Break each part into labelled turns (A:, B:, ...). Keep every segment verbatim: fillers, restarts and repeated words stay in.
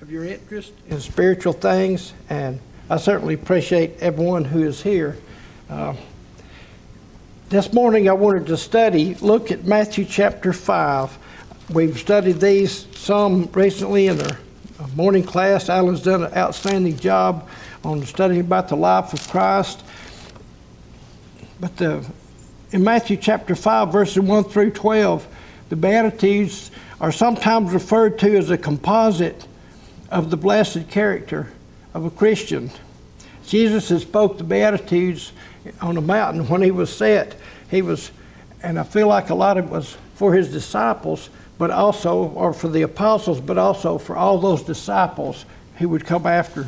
A: of your interest in spiritual things, and I certainly appreciate everyone who is here. Uh, this morning I wanted to study, look at Matthew chapter five. We've studied these some recently in our morning class. Alan's done an outstanding job on studying about the life of Christ. But the, in Matthew chapter five, verses one through twelve, the Beatitudes are sometimes referred to as a composite of the blessed character of a Christian. Jesus had spoke the Beatitudes on a mountain when he was set. He was, and I feel like a lot of it was for his disciples, but also, or for the apostles, but also for all those disciples who would come after.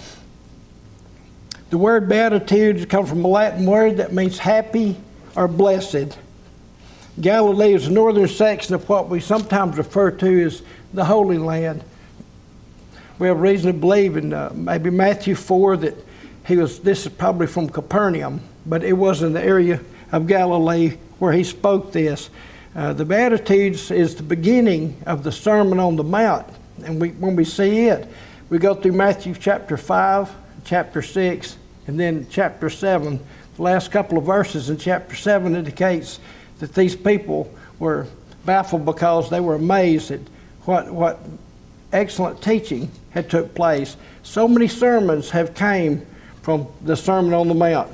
A: The word Beatitudes comes from a Latin word that means happy or blessed. Galilee is the northern section of what we sometimes refer to as the Holy Land. We have reason to believe in uh, maybe Matthew four that he was, this is probably from Capernaum, but it was in the area of Galilee where he spoke this. Uh, the Beatitudes is the beginning of the Sermon on the Mount, and we, when we see it, we go through Matthew chapter five, chapter six, and then chapter seven. The last couple of verses in chapter seven indicates that these people were baffled because they were amazed at what, what excellent teaching had took place. So many sermons have came from the Sermon on the Mount.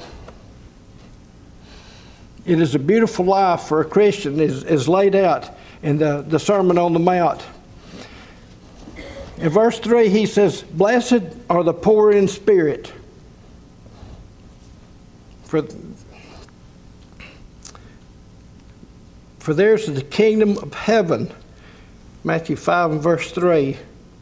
A: It is a beautiful life for a Christian is, is laid out in the, the Sermon on the Mount. In verse three, he says, "Blessed are the poor in spirit, for For theirs is the kingdom of heaven." Matthew five and verse three.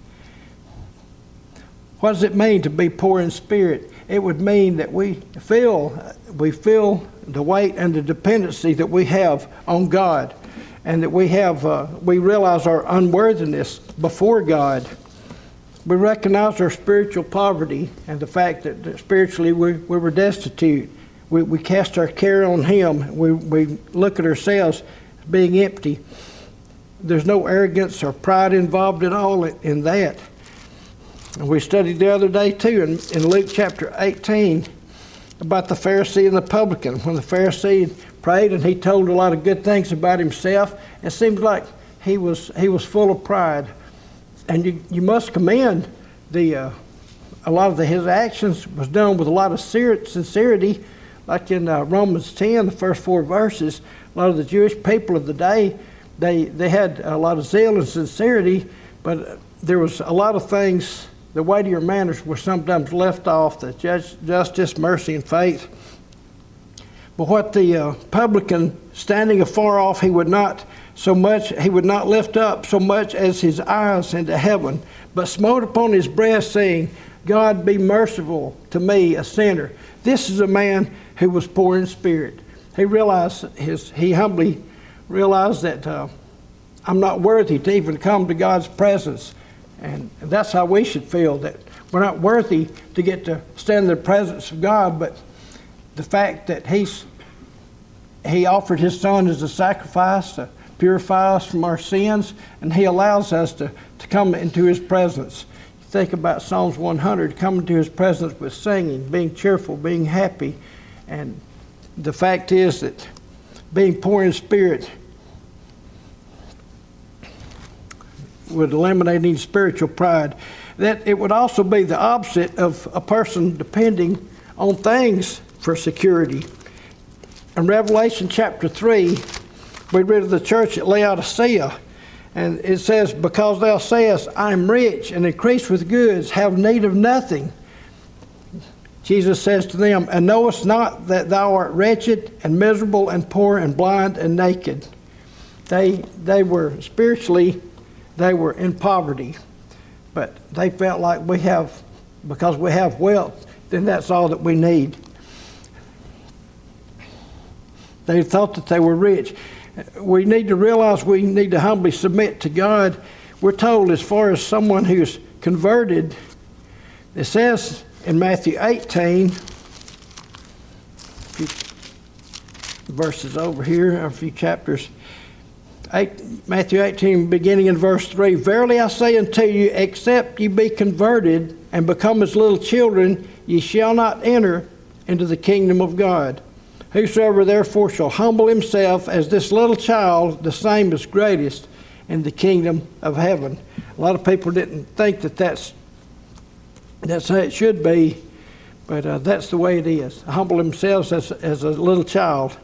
A: What does it mean to be poor in spirit? It would mean that we feel, we feel the weight and the dependency that we have on God, and that we have, uh, we realize our unworthiness before God. We recognize our spiritual poverty and the fact that, that spiritually we, we were destitute. We, we cast our care on Him. We, we look at ourselves being empty. There's no arrogance or pride involved at all in that. And we studied the other day too in, in Luke chapter eighteen about the Pharisee and the publican. When the Pharisee prayed and he told a lot of good things about himself, it seemed like he was he was full of pride. And you, you must commend the uh, a lot of the, his actions was done with a lot of sincerity. Like in uh, Romans ten, the first four verses, a lot of the Jewish people of the day, they they had a lot of zeal and sincerity, but there was a lot of things, the weightier matters were sometimes left off, the just, justice, mercy, and faith. But what the uh, publican, standing afar off, he would not so much, he would not lift up so much as his eyes into heaven, but smote upon his breast, saying, "God, be merciful to me, a sinner." This is a man who was poor in spirit. He realized his, he humbly realized that uh, I'm not worthy to even come to God's presence. And that's how we should feel, that we're not worthy to get to stand in the presence of God, but the fact that he's, he offered his son as a sacrifice to purify us from our sins, and he allows us to, to come into his presence. Think about Psalms one hundred, coming to his presence with singing, being cheerful, being happy. And the fact is that being poor in spirit would eliminate any spiritual pride. That it would also be the opposite of a person depending on things for security. In Revelation chapter three, we read of the church at Laodicea, and it says, "Because thou sayest, I am rich and increase with goods, have need of nothing." Jesus says to them, "And knowest not that thou art wretched and miserable and poor and blind and naked?" They, they were spiritually, they were in poverty, but they felt like we have, because we have wealth, then that's all that we need. They thought that they were rich. We need to realize we need to humbly submit to God. We're told, as far as someone who's converted, it says in Matthew eighteen, a few verses over here, a few chapters, Eight, Matthew eighteen, beginning in verse three, Verily I say unto you, except ye be converted and become as little children, ye shall not enter into the kingdom of God. Whosoever therefore shall humble himself as this little child, the same is greatest in the kingdom of heaven. A lot of people didn't think that that's, that's how it should be, but uh, that's the way it is. Humble themselves as, as a little child.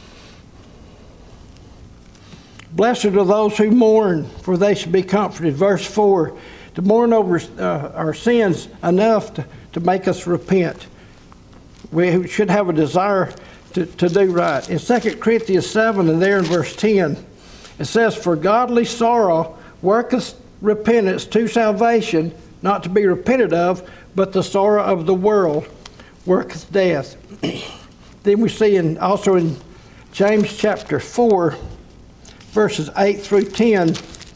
A: Blessed are those who mourn, for they shall be comforted. Verse four, to mourn over uh, our sins enough to, to make us repent. We should have a desire to, to do right. In Second Corinthians seven, and there in verse ten, it says, For godly sorrow worketh repentance to salvation, not to be repented of, but the sorrow of the world worketh death. Then we see in, also in James chapter four, verses eight through ten,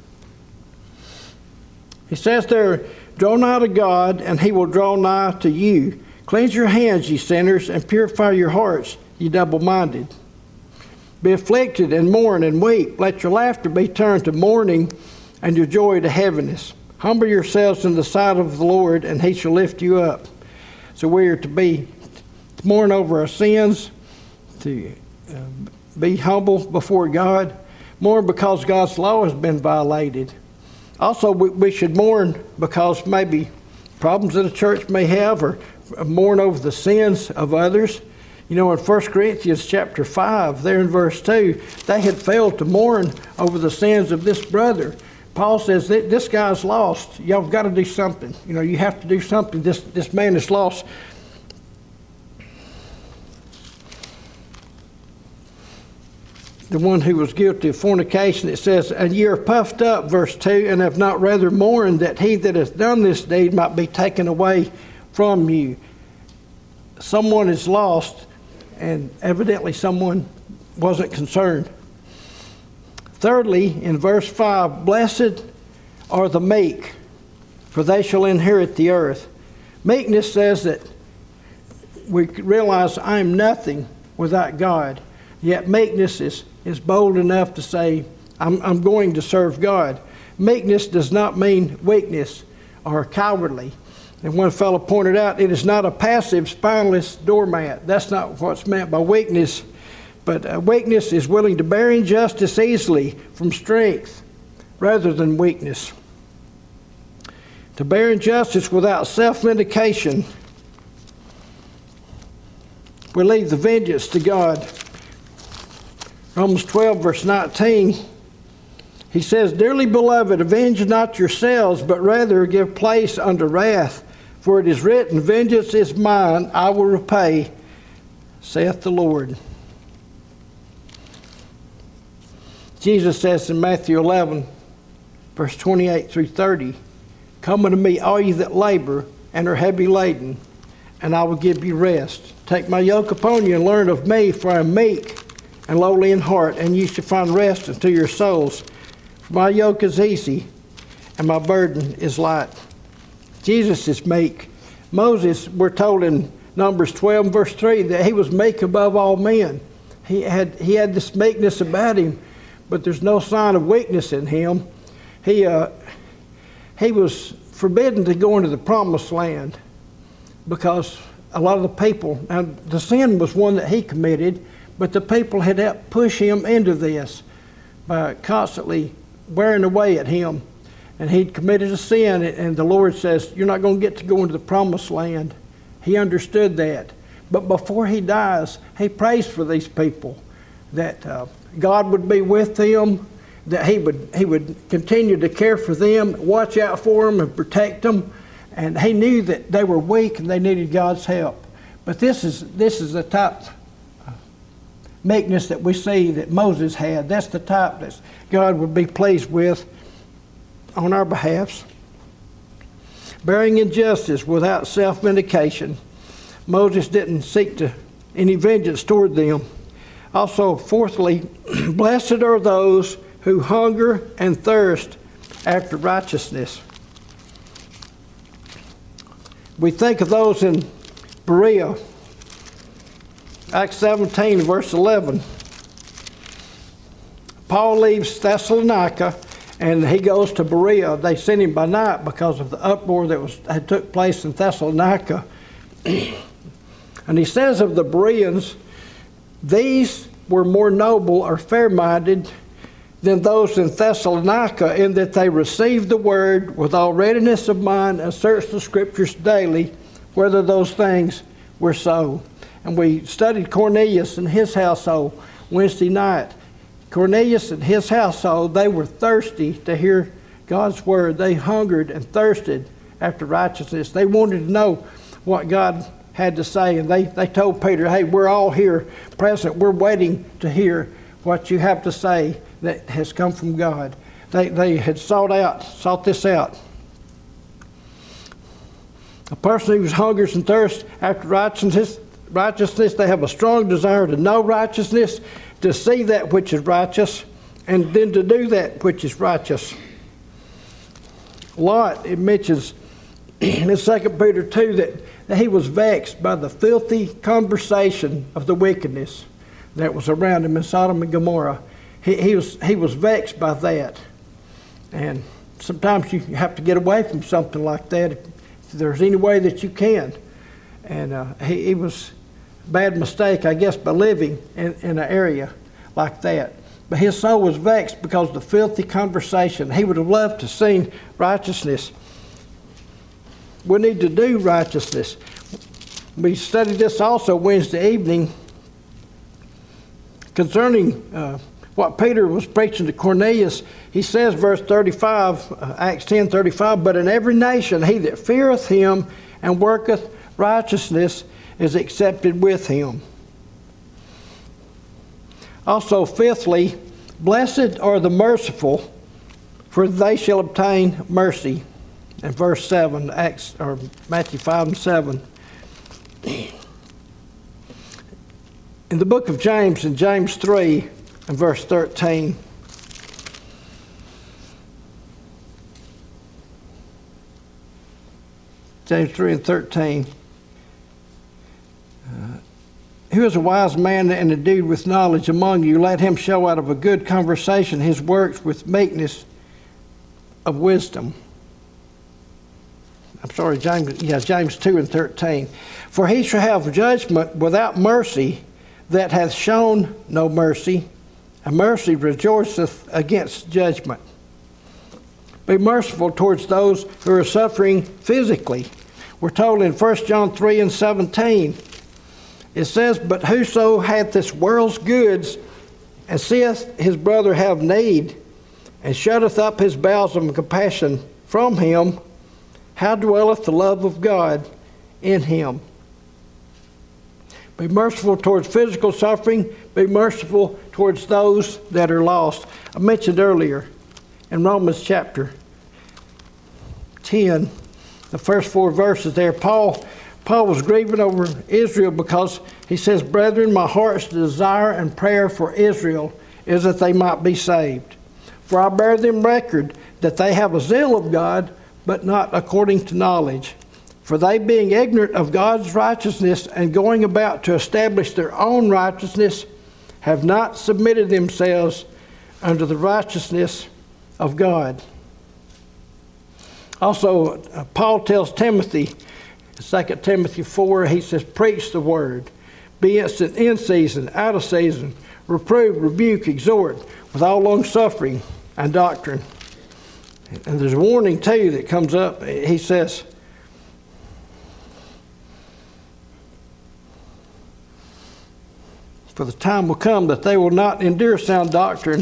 A: he says there, Draw nigh to God, and he will draw nigh to you. Cleanse your hands, ye sinners, and purify your hearts, ye double-minded. Be afflicted, and mourn, and weep. Let your laughter be turned to mourning, and your joy to heaviness. Humble yourselves in the sight of the Lord, and he shall lift you up. So we are to be, to mourn over our sins, to uh, be humble before God, mourn because God's law has been violated. Also, we, we should mourn because maybe problems that a church may have, or mourn over the sins of others. You know, in First Corinthians chapter five, there in verse two, they had failed to mourn over the sins of this brother. Paul says that this guy's lost. Y'all have got to do something. You know, you have to do something. This, this man is lost. The one who was guilty of fornication, it says, And ye are puffed up, verse two, and have not rather mourned that he that hath done this deed might be taken away from you. Someone is lost, and evidently someone wasn't concerned. Thirdly, in verse five, Blessed are the meek, for they shall inherit the earth. Meekness says that we realize I am nothing without God. Yet meekness is, is bold enough to say, I'm, I'm going to serve God. Meekness does not mean weakness or cowardly. And one fellow pointed out, it is not a passive, spineless doormat. That's not what's meant by weakness. But uh, weakness is willing to bear injustice easily from strength rather than weakness. To bear injustice without self-vindication. We leave the vengeance to God. Romans twelve, verse nineteen, he says, Dearly beloved, avenge not yourselves, but rather give place unto wrath. For it is written, Vengeance is mine, I will repay, saith the Lord. Jesus says in Matthew eleven, verse twenty-eight through thirty, Come unto me, all ye that labor and are heavy laden, and I will give you rest. Take my yoke upon you and learn of me, for I am meek and lowly in heart, and you shall find rest unto your souls. For my yoke is easy, and my burden is light. Jesus is meek. Moses, we're told in Numbers twelve, verse three, that he was meek above all men. He had, he had this meekness about him, but there's no sign of weakness in him. He, uh, he was forbidden to go into the promised land because a lot of the people, now the sin was one that he committed, but the people had helped push him into this by constantly wearing away at him. And he'd committed a sin, and the Lord says, you're not going to get to go into the promised land. He understood that. But before he dies, he prays for these people, that uh, God would be with them, that he would, he would continue to care for them, watch out for them, and protect them. And he knew that they were weak and they needed God's help. But this is, this is the type of meekness that we see that Moses had. That's the type that God would be pleased with on our behalfs. Bearing injustice without self-vindication. Moses didn't seek to any vengeance toward them. Also, fourthly, blessed are those who hunger and thirst after righteousness. We think of those in Berea. Acts seventeen, verse eleven. Paul leaves Thessalonica and he goes to Berea. They sent him by night because of the uproar that was had took place in Thessalonica. And he says of the Bereans, these were more noble or fair-minded than those in Thessalonica, in that they received the word with all readiness of mind and searched the Scriptures daily, whether those things were so. And we studied Cornelius and his household Wednesday night. Cornelius and his household, they were thirsty to hear God's word. They hungered and thirsted after righteousness. They wanted to know what God had to say. And they, they told Peter, hey, we're all here present. We're waiting to hear what you have to say that has come from God. They, they had sought out, sought this out. A person who hungers and thirsts after righteousness, righteousness, they have a strong desire to know righteousness, to see that which is righteous, and then to do that which is righteous. Lot, it mentions in Second Peter two that, that he was vexed by the filthy conversation of the wickedness that was around him in Sodom and Gomorrah. He, he was he was vexed by that. And sometimes you have to get away from something like that if, if there's any way that you can. And uh, he, he was a bad mistake, I guess, by living in, in an area like that. But his soul was vexed because of the filthy conversation. He would have loved to see righteousness. We need to do righteousness. We studied this also Wednesday evening concerning uh, what Peter was preaching to Cornelius. He says, verse thirty-five, uh, Acts ten thirty-five, but in every nation he that feareth him and worketh righteousness is accepted with him. Also, fifthly, blessed are the merciful, for they shall obtain mercy. In verse seven, Acts or Matthew five and seven. In the book of James, in James three and verse thirteen, James three and thirteen. Uh, Who is a wise man and endued with knowledge among you? Let him show out of a good conversation his works with meekness of wisdom. I'm sorry, James, yeah, James two and thirteen. For he shall have judgment without mercy that hath shown no mercy, and mercy rejoiceth against judgment. Be merciful towards those who are suffering physically. We're told in First John three and seventeen, it says, but whoso hath this world's goods, and seeth his brother have need, and shutteth up his bowels of compassion from him, how dwelleth the love of God in him? Be merciful towards physical suffering. Be merciful towards those that are lost. I mentioned earlier in Romans chapter ten, the first four verses there, Paul, Paul was grieving over Israel because he says, brethren, my heart's desire and prayer for Israel is that they might be saved. For I bear them record that they have a zeal of God, but not according to knowledge. For they, being ignorant of God's righteousness and going about to establish their own righteousness, have not submitted themselves unto the righteousness of God. Also, uh, Paul tells Timothy, in Second Timothy four, he says, preach the word. Be instant in season, out of season. Reprove, rebuke, exhort, with all long suffering and doctrine. And there's a warning too that comes up. He says, for the time will come that they will not endure sound doctrine,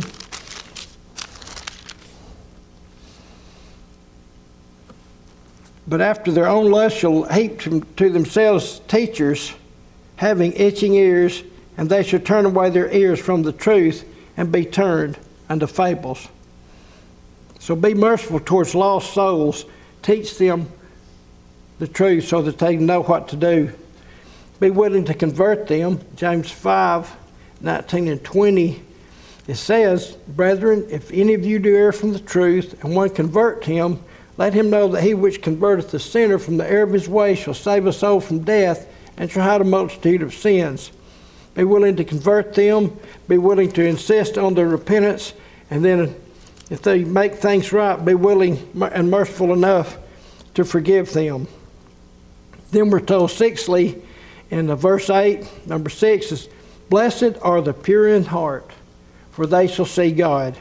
A: but after their own lust shall heap to themselves teachers, having itching ears, and they shall turn away their ears from the truth and be turned unto fables. So be merciful towards lost souls. Teach them the truth so that they know what to do. Be willing to convert them. James five, nineteen and twenty. It says, brethren, if any of you do err from the truth, and one convert him, let him know that he which converteth the sinner from the error of his way shall save a soul from death, and shall hide a multitude of sins. Be willing to convert them. Be willing to insist on their repentance. And then if they make things right, be willing and merciful enough to forgive them. Then we're told, sixthly, in verse eight, number six is, blessed are the pure in heart, for they shall see God.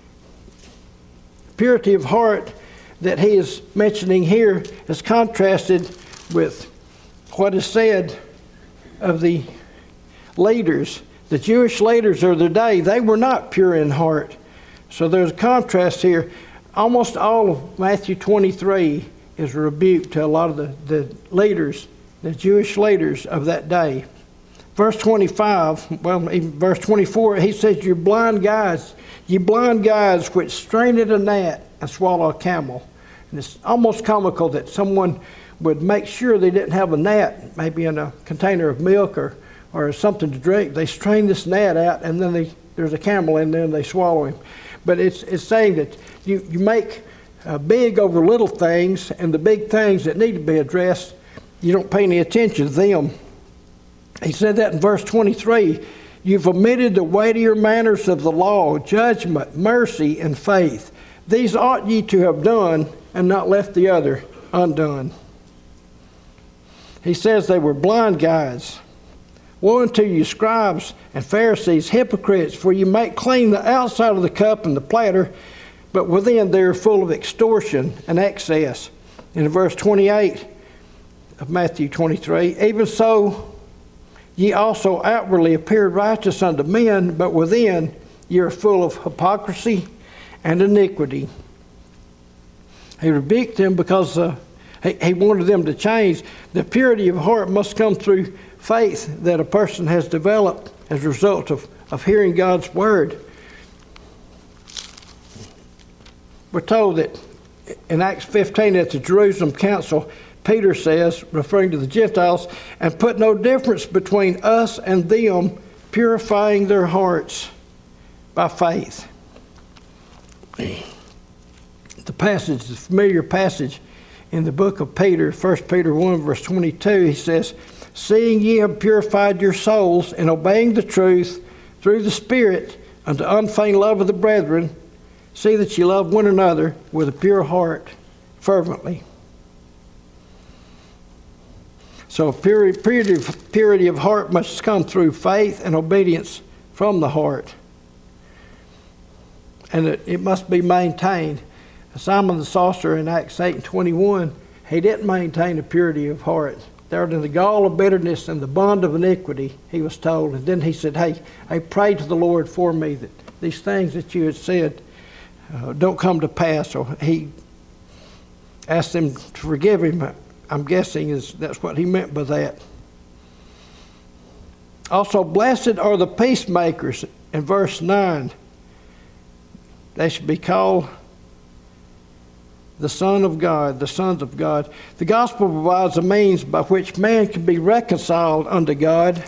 A: Purity of heart that he is mentioning here is contrasted with what is said of the leaders. The Jewish leaders of their day, they were not pure in heart. So there's a contrast here. Almost all of Matthew twenty-three is a rebuke to a lot of the, the leaders, the Jewish leaders of that day. Verse twenty-five, well, even verse twenty-four, he says, you blind guides, you blind guides which strain at a gnat and swallow a camel. And it's almost comical that someone would make sure they didn't have a gnat, maybe in a container of milk or, or something to drink. They strain this gnat out, and then they, there's a camel in there, and they swallow him. But it's, it's saying that you, you make uh, big over little things, and the big things that need to be addressed, you don't pay any attention to them. He said that in verse twenty-three. You've omitted the weightier matters of the law, judgment, mercy, and faith. These ought ye to have done, and not left the other undone. He says they were blind guides. Woe unto you, scribes and Pharisees, hypocrites, for you make clean the outside of the cup and the platter, but within they are full of extortion and excess. In verse twenty-eight of Matthew twenty-three, even so ye also outwardly appear righteous unto men, but within ye are full of hypocrisy and iniquity. He rebuked them because uh, he, he wanted them to change. The purity of heart must come through faith that a person has developed as a result of, of hearing God's word. We're told that in Acts fifteen at the Jerusalem Council, Peter says, referring to the Gentiles, and put no difference between us and them, purifying their hearts by faith. The passage, the familiar passage in the book of Peter, First Peter one, verse twenty-two, he says, seeing ye have purified your souls in obeying the truth through the Spirit unto unfeigned love of the brethren, see that ye love one another with a pure heart fervently. So purity, purity, purity of heart must come through faith and obedience from the heart. And it, it must be maintained. Simon the sorcerer in Acts eight and twenty-one, he didn't maintain a purity of heart. There in the gall of bitterness and the bond of iniquity, he was told. And then he said, hey, I pray to the Lord for me that these things that you had said uh, don't come to pass. Or he asked them to forgive him. I'm guessing is that's what he meant by that. Also, blessed are the peacemakers in verse nine. They should be called the Son of God, the sons of God. The gospel provides a means by which man can be reconciled unto God.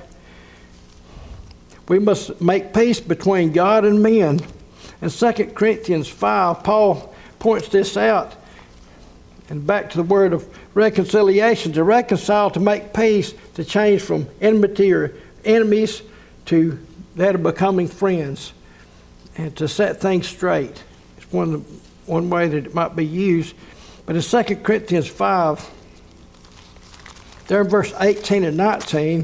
A: We must make peace between God and men. In Second Corinthians five, Paul points this out. And back to the word of reconciliation, to reconcile, to make peace, to change from enmity or enemies to that of becoming friends, and to set things straight. It's one, one way that it might be used. But in Second Corinthians five, there in verse eighteen and nineteen,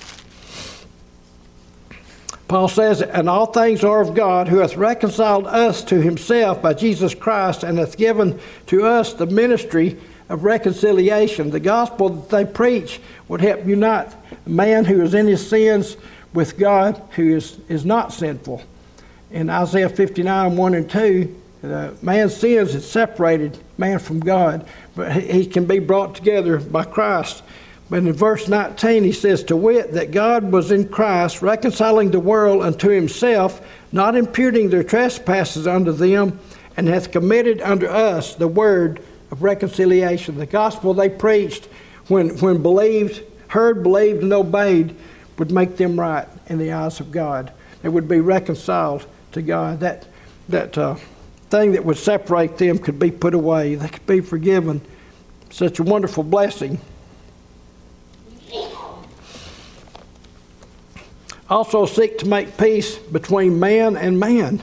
A: Paul says, and all things are of God, who hath reconciled us to himself by Jesus Christ, and hath given to us the ministry of reconciliation. The gospel that they preach would help unite a man who is in his sins with God who is, is not sinful. In Isaiah fifty-nine, one and two, uh, man's sins had separated man from God, but he, he can be brought together by Christ. But in verse nineteen, he says, to wit, that God was in Christ, reconciling the world unto himself, not imputing their trespasses unto them, and hath committed unto us the word of reconciliation. The gospel they preached, when, when believed, heard, believed, and obeyed, would make them right in the eyes of God. They would be reconciled to God. That, that uh, thing that would separate them could be put away. They could be forgiven. Such a wonderful blessing. Also seek to make peace between man and man.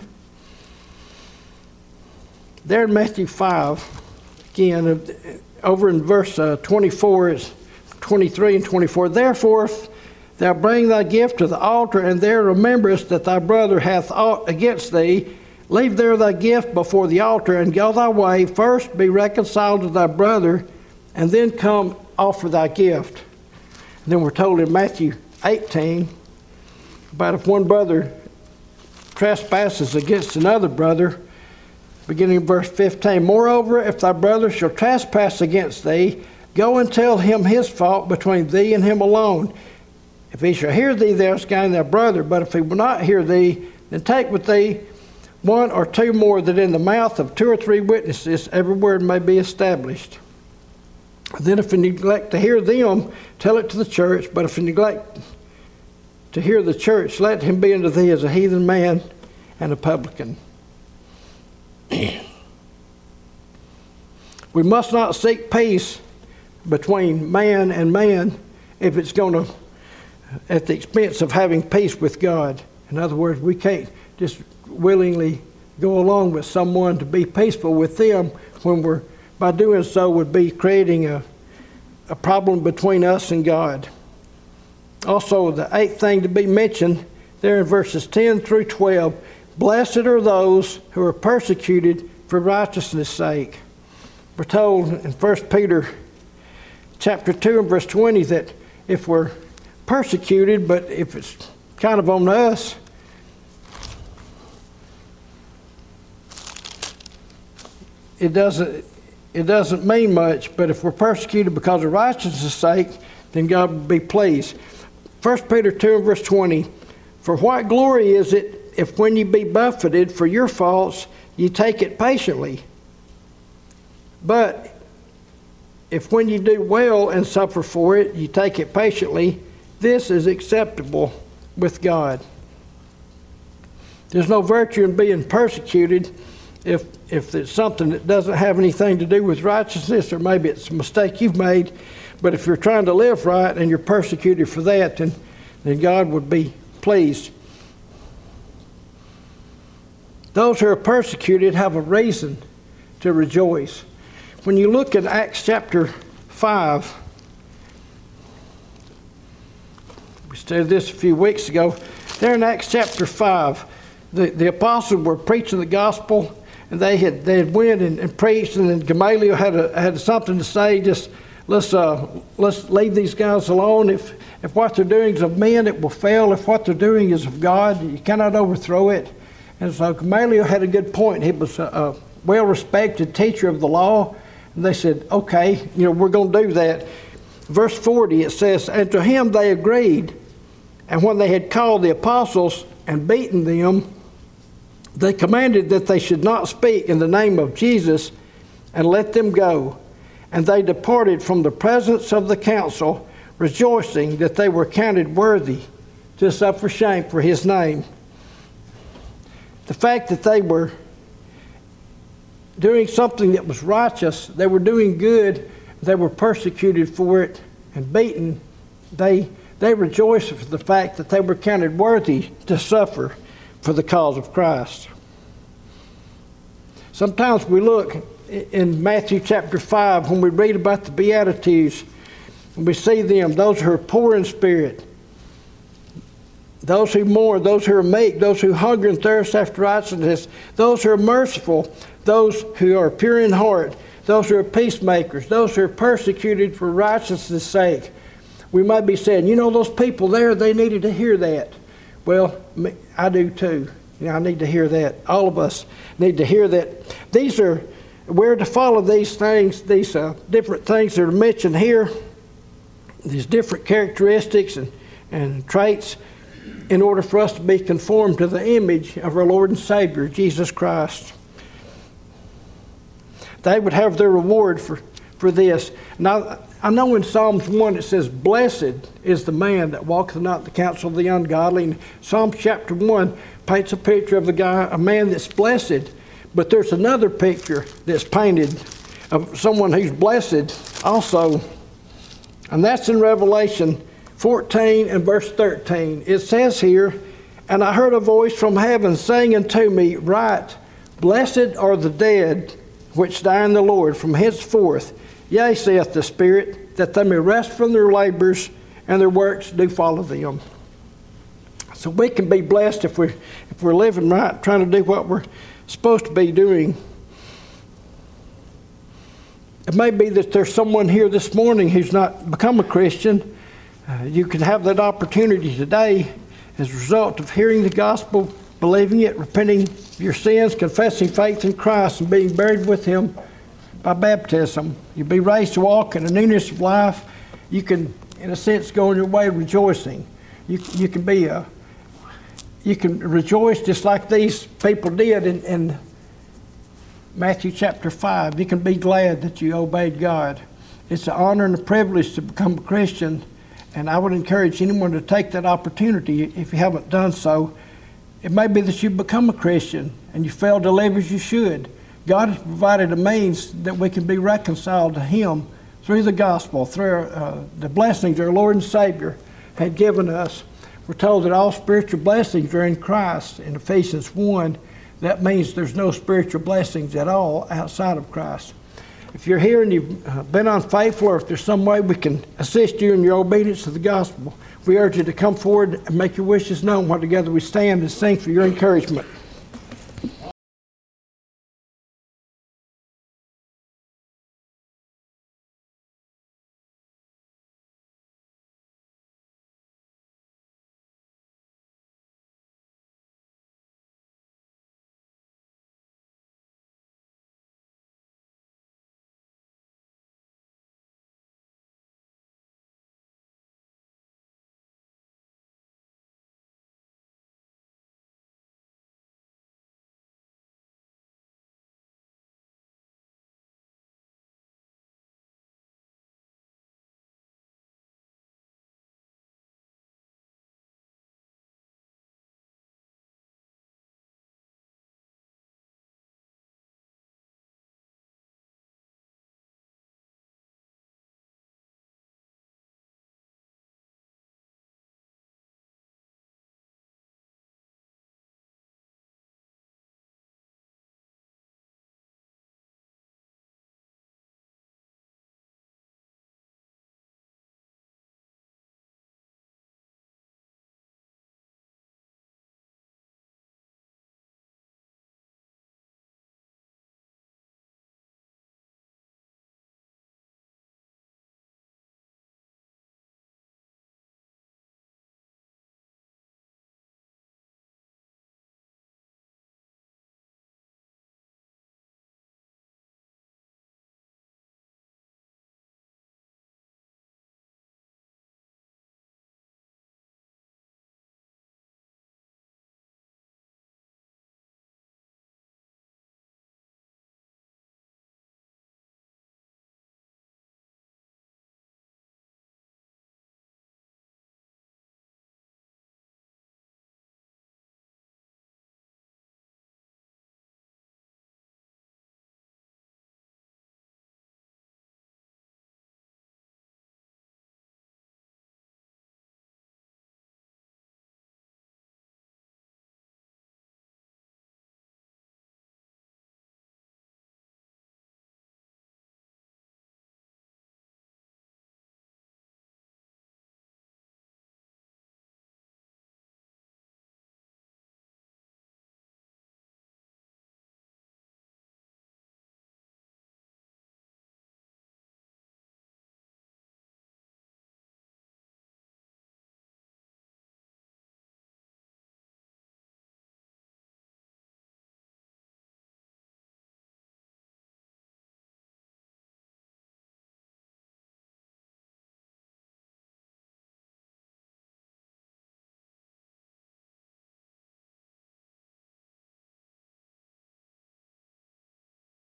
A: There in Matthew five, again, over in verse uh, twenty-four, it's twenty-three and twenty-four. Therefore, if thou bring thy gift to the altar, and there rememberest that thy brother hath aught against thee, leave there thy gift before the altar, and go thy way. First be reconciled to thy brother, and then come offer thy gift. And then we're told in Matthew eighteen, about if one brother trespasses against another brother, beginning in verse fifteen. Moreover, if thy brother shall trespass against thee, go and tell him his fault between thee and him alone. If he shall hear thee, thou hast gained thy brother. But if he will not hear thee, then take with thee one or two more, that in the mouth of two or three witnesses every word may be established. Then if you neglect to hear them, tell it to the church. But if you neglect to hear the church, let him be unto thee as a heathen man and a publican. We must not seek peace between man and man if it's going to, at the expense of having peace with God. In other words, we can't just willingly go along with someone to be peaceful with them when we're, by doing so, would be creating a, a problem between us and God. Also, the eighth thing to be mentioned there in verses ten through twelve, blessed are those who are persecuted for righteousness' sake. We're told in First Peter chapter two and verse twenty that if we're persecuted, but if it's kind of on us, it doesn't it doesn't mean much. But if we're persecuted because of righteousness' sake, then God will be pleased. First Peter two and verse twenty, for what glory is it if when ye be buffeted for your faults, ye take it patiently? But if when ye do well and suffer for it, ye take it patiently, this is acceptable with God. There's no virtue in being persecuted if if it's something that doesn't have anything to do with righteousness, or maybe it's a mistake you've made. But if you're trying to live right and you're persecuted for that, then, then God would be pleased. Those who are persecuted have a reason to rejoice. When you look at Acts chapter five, we studied this a few weeks ago. There in Acts chapter five, the, the apostles were preaching the gospel, and they had they had went and, and preached, and then Gamaliel had a, had something to say. Just let's uh, let's leave these guys alone. If if what they're doing is of men, it will fail. If what they're doing is of God, you cannot overthrow it. And so Gamaliel had a good point. He was a, a well-respected teacher of the law. And they said, okay, you know, we're going to do that. Verse forty, it says, and to him they agreed. And when they had called the apostles and beaten them, they commanded that they should not speak in the name of Jesus, and let them go. And they departed from the presence of the council, rejoicing that they were counted worthy to suffer shame for his name. The fact that they were doing something that was righteous, they were doing good, they were persecuted for it and beaten, they they rejoiced for the fact that they were counted worthy to suffer for the cause of Christ. Sometimes we look in Matthew chapter five, when we read about the Beatitudes, and we see them, those who are poor in spirit, those who mourn, those who are meek, those who hunger and thirst after righteousness, those who are merciful, those who are pure in heart, those who are peacemakers, those who are persecuted for righteousness' sake. We might be saying, you know, those people there, they needed to hear that. Well, I do too. You know, I need to hear that. All of us need to hear that. These are, we're to follow these things, these uh, different things that are mentioned here, these different characteristics and, and traits, in order for us to be conformed to the image of our Lord and Savior, Jesus Christ. They would have their reward for, for this. Now, I know in Psalms one it says, blessed is the man that walketh not in the counsel of the ungodly. And Psalms chapter one paints a picture of the guy, a man that's blessed. But there's another picture that's painted of someone who's blessed also. And that's in Revelation fourteen and verse thirteen. It says here, "And I heard a voice from heaven saying unto me, Write, Blessed are the dead which die in the Lord from henceforth. Yea, saith the Spirit, that they may rest from their labors, and their works do follow them." So we can be blessed if we're, if we're living right, trying to do what we're supposed to be doing. It may be that there's someone here this morning who's not become a Christian. Uh, you can have that opportunity today as a result of hearing the gospel, believing it, repenting of your sins, confessing faith in Christ, and being buried with Him by baptism. You'll be raised to walk in the newness of life. You can, in a sense, go on your way rejoicing. You, you can be a, you can rejoice just like these people did in, in Matthew chapter five. You can be glad that you obeyed God. It's an honor and a privilege to become a Christian, and I would encourage anyone to take that opportunity if you haven't done so. It may be that you become a Christian and you fail to live as you should. God has provided a means that we can be reconciled to Him through the gospel, through uh, the blessings our Lord and Savior had given us. We're told that all spiritual blessings are in Christ in Ephesians one. That means there's no spiritual blessings at all outside of Christ. If you're here and you've uh, been unfaithful, or if there's some way we can assist you in your obedience to the gospel, we urge you to come forward and make your wishes known while together we stand and sing for your encouragement.